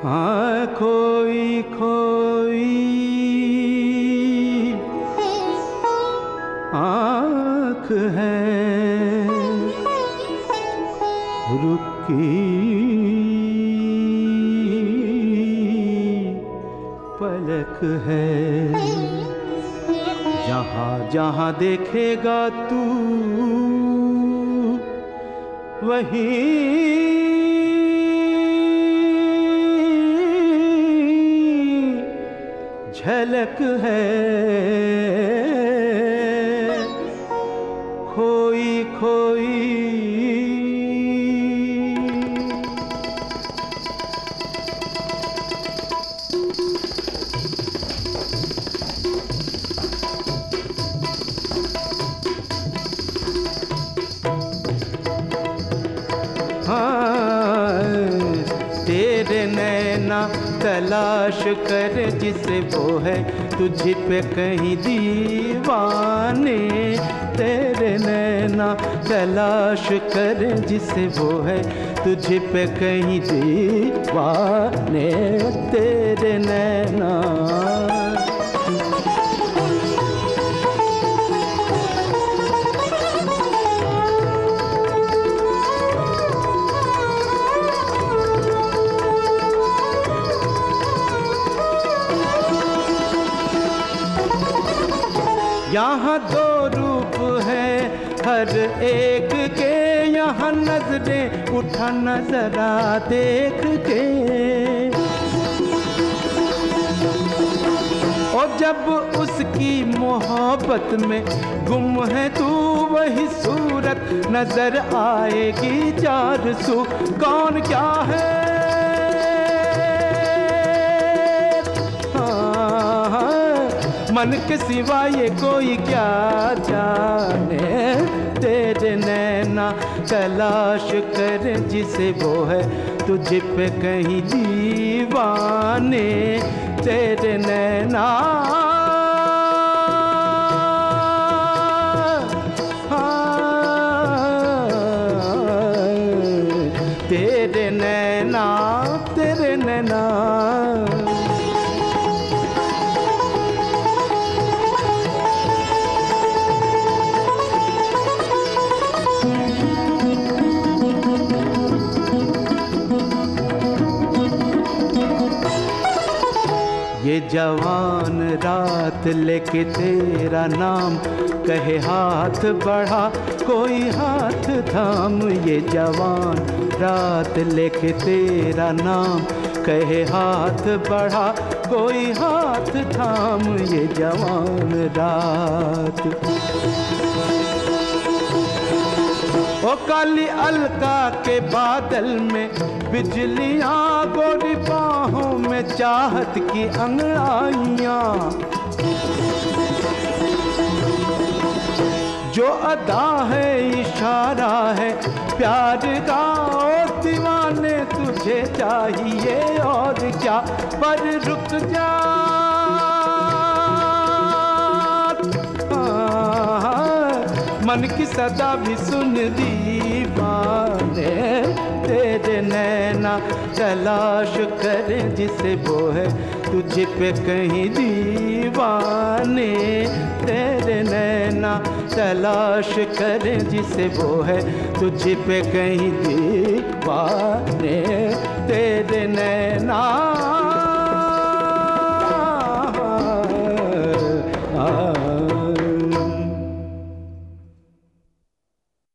हाँ खोई खोई आँख है, रुकी पलक है, जहाँ जहाँ देखेगा तू वहीं झलक है। खोई खोई हाँ तेरे नैना तलाश कर जिसे वो है तुझ पे कहीं दीवाने। तेरे नैना तलाश कर जिसे वो है तुझ पे कहीं दीवाने। तेरे नैना यहाँ दो रूप है हर एक के, यहाँ नजरें उठा नजरा देख के। और जब उसकी मोहब्बत में गुम है तू वही सूरत नजर आएगी चार सू। कौन क्या है मन के सिवा ये कोई क्या जाने। तेरे नैना तलाश कर जिसे वो है तुझ पे कहीं दीवाने। तेरे नैना तेरे नैना तेरे नैना ये जवान रात लेके तेरा नाम कहे हाथ बढ़ा कोई हाथ थाम। ये जवान रात लेके तेरा नाम कहे हाथ बढ़ा कोई हाथ थाम। ये जवान रात ओ काली अलका के बादल में बिजलियां गोरी बाहों में चाहत की अंगड़ाइयां। जो अदा है इशारा है प्यार का ओ दीवाने तुझे चाहिए और क्या। पर रुक जा मन की सदा भी सुन दीवाने। तेरे नैना तलाश कर जिसे वो है तुझ पे कहीं दीवाने। तेरे नैना तलाश कर जिसे वो है तुझ पे कहीं दीवाने।